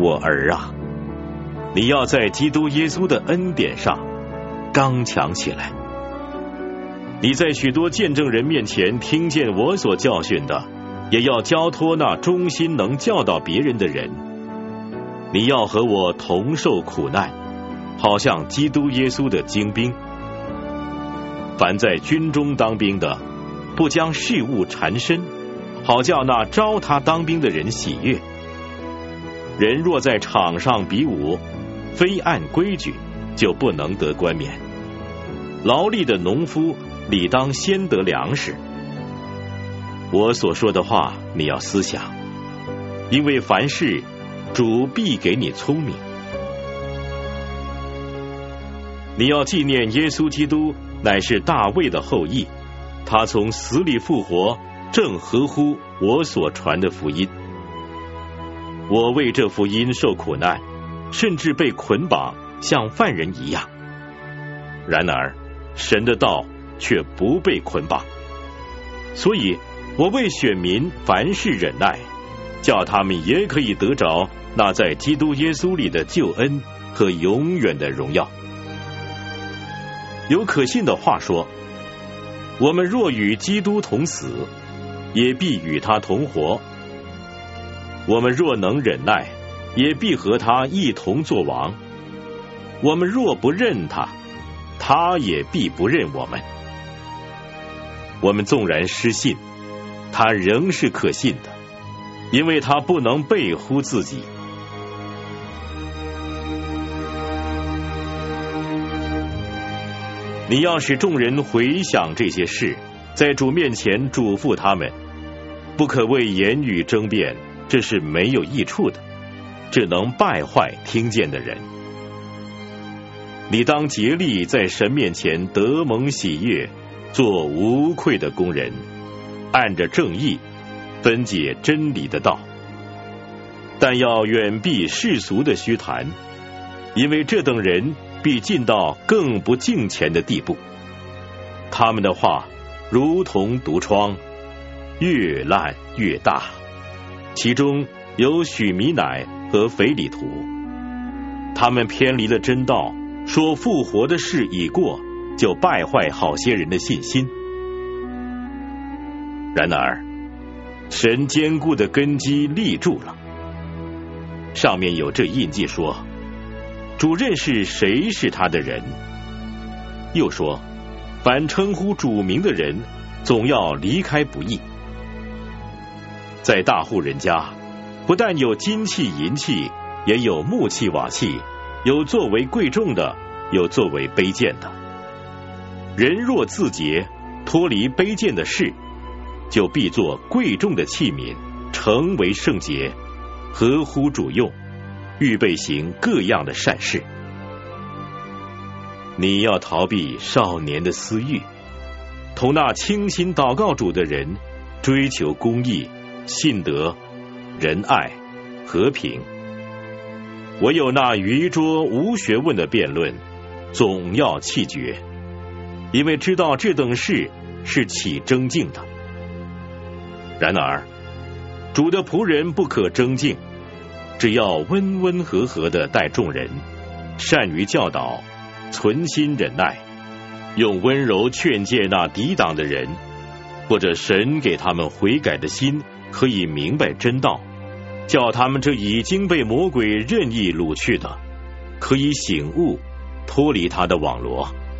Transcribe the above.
我儿啊，你要在基督耶稣的恩典上刚强起来。你在许多见证人面前听见我所教训的，也要交托那忠心能教导别人的人。你要和我同受苦难，好像基督耶稣的精兵。凡在军中当兵的，不将事物缠身，好叫那招他当兵的人喜悦。人若在场上比武，非按规矩，就不能得冠冕。劳力的农夫理当先得粮食。我所说的话你要思想，因为凡事主必给你聪明。你要纪念耶稣基督乃是大卫的后裔，他从死里复活，正合乎我所传的福音。我为这福音受苦难，甚至被捆绑，像犯人一样。然而神的道却不被捆绑，所以我为选民凡事忍耐，叫他们也可以得着那在基督耶稣里的救恩和永远的荣耀。有可信的话说，我们若与基督同死，也必与他同活；我们若能忍耐，也必和他一同作王；我们若不认他，他也必不认我们。我们纵然失信，他仍是可信的，因为他不能背乎自己。你要使众人回想这些事，在主面前嘱咐他们，不可为言语争辩，这是没有益处的，只能败坏听见的人。你当竭力在神面前得蒙喜悦，做无愧的工人，按着正义分解真理的道，但要远避世俗的虚谈，因为这等人必进到更不敬虔的地步。他们的话如同毒疮，越烂越大，其中有许米乃和腓利图。他们偏离了真道，说复活的事已过，就败坏好些人的信心。然而神坚固的根基立住了，上面有这印记说，主认识谁是他的人。又说，凡称呼主名的人，总要离开不义。在大户人家，不但有金器银器，也有木器瓦器，有作为贵重的，有作为卑贱的。人若自洁，脱离卑贱的事，就必作贵重的器皿，成为圣洁，合乎主用，预备行各样的善事。你要逃避少年的私欲，同那倾心祷告主的人，追求公义、信德、仁爱、和平。唯有那愚拙无学问的辩论，总要弃绝，因为知道这等事是起争竞的。然而主的仆人不可争竞，只要温温和和地待众人，善于教导，存心忍耐，用温柔劝诫那抵挡的人，或者神给他们悔改的心，可以明白真道，叫他们这已经被魔鬼任意掳去的，可以醒悟，脱离他的网罗。